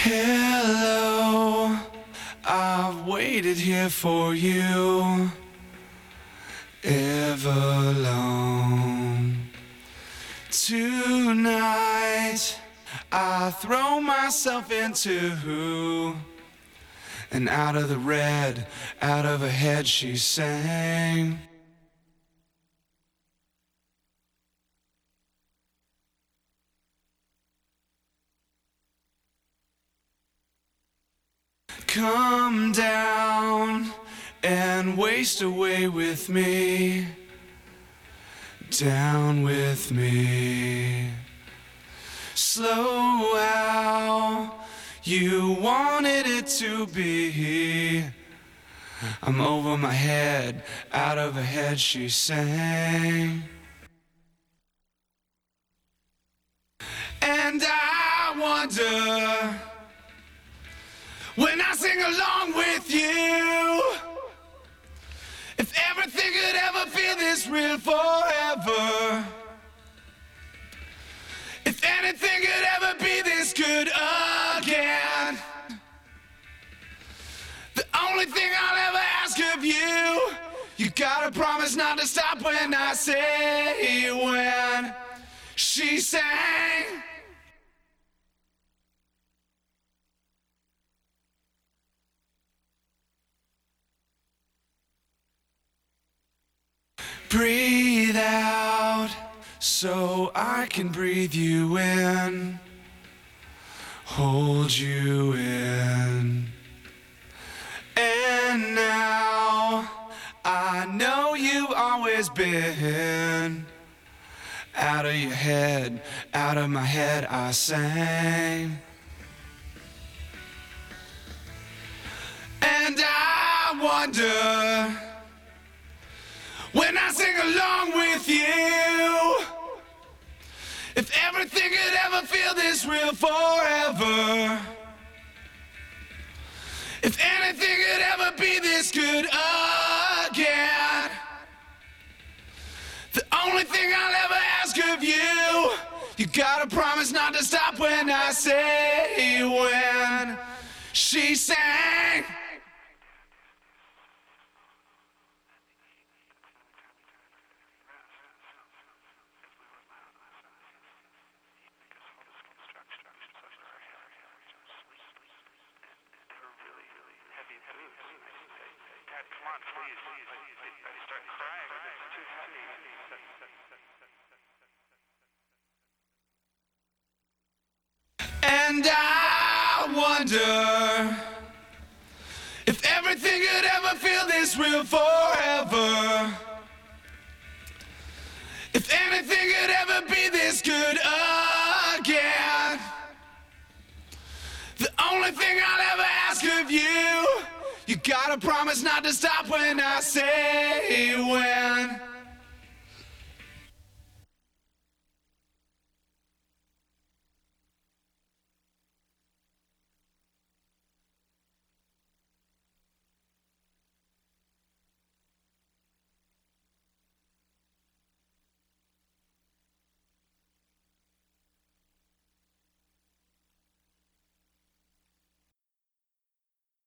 Hello, I've waited here for you ever long. Tonight, I throw myself into, and out of the red, out of her head she sang. Come down and waste away with me, down with me. Slow how you wanted it to be. I'm over my head, out of her head she sang. And I wonder, when I sing along with you, if everything could ever feel this real forever. If anything could ever be this good again. The only thing I'll ever ask of you, you gotta promise not to stop when I say when she sang. Breathe out so I can breathe you in, hold you in. And now I know you've always been out of your head, out of my head I sang. And I wonder, when I sing along with you, if everything could ever feel this real forever. If anything could ever be this good again. The only thing I'll ever ask of you, you gotta promise not to stop when I say when she sang. Come on, please. I start crying. It's too heavy. And I wonder, if everything could ever feel this real forever. If anything could ever be this good again. The only thing I'll ever ask of you, you gotta promise not to stop when I say when